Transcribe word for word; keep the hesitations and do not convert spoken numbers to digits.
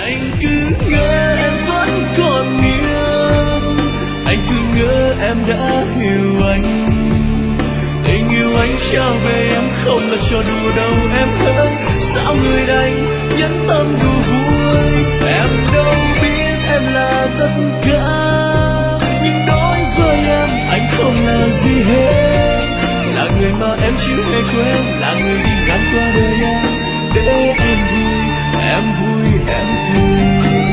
Anh cứ ngỡ em vẫn còn yêu, anh cứ ngỡ em đã hiểu anh. Tình yêu anh trao về em không là trò đùa đâu em hỡi. Sao người đành nhẫn tâm đùa vui? Em đâu biết em là tất cả, nhưng đối với em anh không là gì hết. Là người mà em chưa hề quên, là người đi ngang qua đời em để em vui, em vui em cười.